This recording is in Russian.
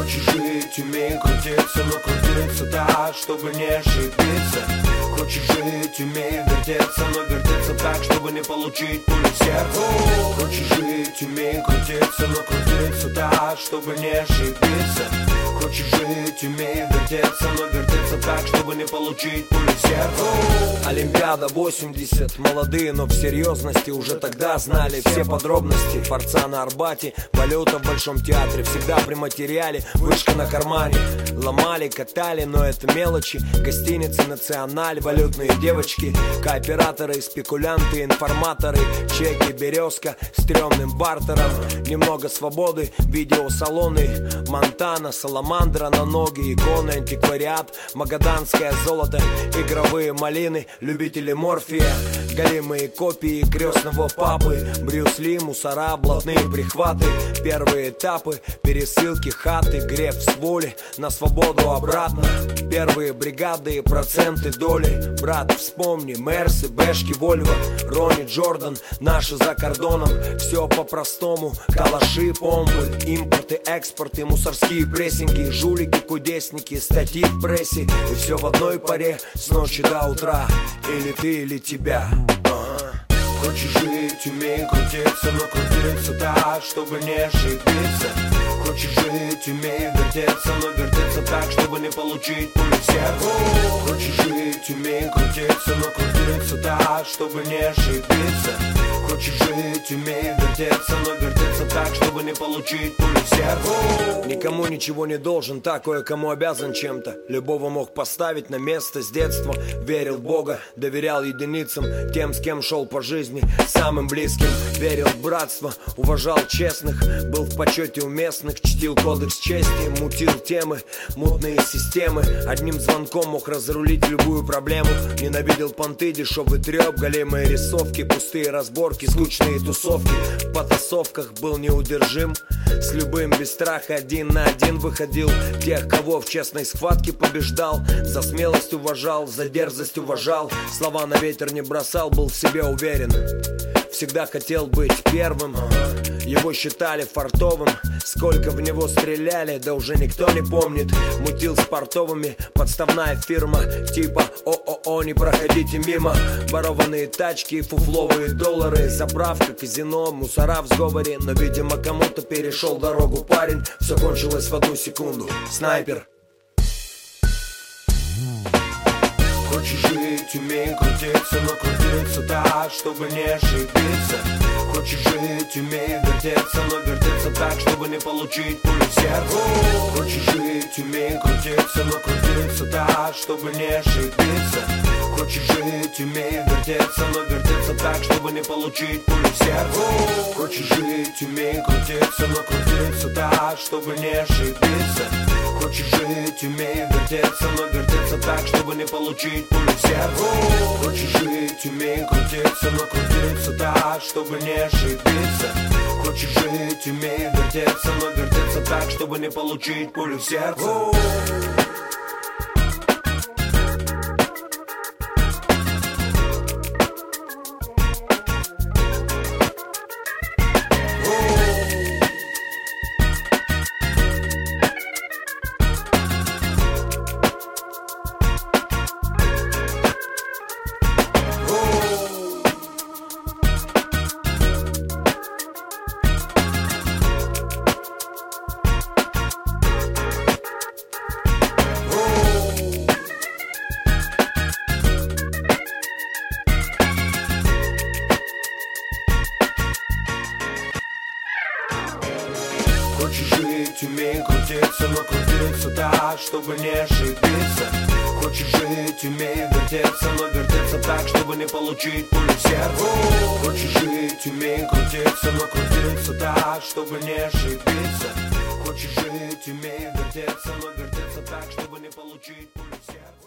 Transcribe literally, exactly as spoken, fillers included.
Хочешь жить, умей крутиться, но крутиться так, чтобы не ошибиться. Хочешь жить, умей вертеться, но вертеться так, чтобы не получить пулю в сердце. Хочешь жить, умей крутиться, но крутиться так, чтобы не ошибиться. Хочешь жить, умей вертеться, но вертеться так, чтобы не получить пулю в сердце. Олимпиада восемьдесят, молодые, но в серьезности уже тогда знали все подробности. Форца на Арбате, валюта в Большом театре, всегда при материале, вышка на кармане. Ломали, катали, но это мелочи. Гостиницы, националь, валютные девочки, кооператоры, спекулянты, информаторы, чеки, березка, стрёмным бартером. Немного свободы, видеосалоны, Монтана, Саламандра на ноги, иконы, антиквариат, магаданское золото, игровые малины, любители морфия, голимые копии крестного папы, Брюс Ли, мусора, блатные прихваты, первые этапы, пересылки, хаты, греф с воли, на свободу обратно, первые бригады, проценты, доли. Брат, вспомни, Мерсы, Бэшки, Вольво, Ронни, Джордан, наши за кордоном. Все по-простому, калаши, помпы, импорты, экспорты, мусорские прессинги, жулики, кудесники, статьи в прессе. И все в одной паре, с ночи до утра. Или ты, или тебя. Хочешь жить, умей крутиться, но крутиться так, чтобы не ошибиться. Хочешь жить, умей вертеться, но вертеться так, чтобы не получить пулю в сердце. Хочешь жить, умей крутиться, но крутиться так, чтобы не ошибиться. Хочешь жить, умей вертеться, но вертеться так, чтобы не получить пулю в сердце. Никому ничего не должен, так кое-кому обязан чем-то. Любого мог поставить на место с детства. Верил в Бога, доверял единицам, тем, с кем шел по жизни, самым близким. Верил в братство, уважал честных, был в почете у местных, чтил кодекс чести, мутил темы, мутные системы. Одним звонком мог разрулить любую проблему. Ненавидел понты, дешевый треп, големые рисовки, пустые разборки, скучные тусовки. В потасовках был неудержим, с любым без страха один на один выходил. Тех, кого в честной схватке побеждал, за смелость уважал, за дерзость уважал. Слова на ветер не бросал, был в себе уверен. Всегда хотел быть первым. Его считали фартовым. Сколько в него стреляли, да уже никто не помнит. Мутил с портовыми, подставная фирма, типа о-о-о, не проходите мимо. Ворованные тачки, фуфловые доллары, заправка, казино, мусора в сговоре. Но, видимо, кому-то перешел дорогу парень. Все кончилось в одну секунду. Снайпер. Хочешь жить, умей крутиться, но крутиться так, чтобы не ошибиться. Хочешь жить, умей вертеться, но вертеться так, чтобы не получить пулю в сердце. Хочешь жить, умей крутиться, но крутиться так, чтобы не ошибиться. Хочешь жить, умей вертеться, но вертеться так, чтобы не получить пулю в сердце. Хочешь жить, умей крутиться, но крутиться так, чтобы не ошибиться. Хочешь жить, умей вертеться, но вертеться так, чтобы не получить пулю в сердце. Хочешь жить, умей крутиться, но крутиться так, чтобы не ошибиться. Хочешь жить, умей вертеться, но вертеться так, чтобы не получить пулю в сердце. Хочешь жить, умей крутиться, но крутиться так, чтобы не ошибиться. Хочешь жить, умей вертеться, но вертеться так, чтобы не получить пулю в сердце. Хочешь жить, умей крутиться, но крутиться так, чтобы не ошибиться. Хочешь жить, умей вертеться, но вертеться так, чтобы не получить пулю в сердце.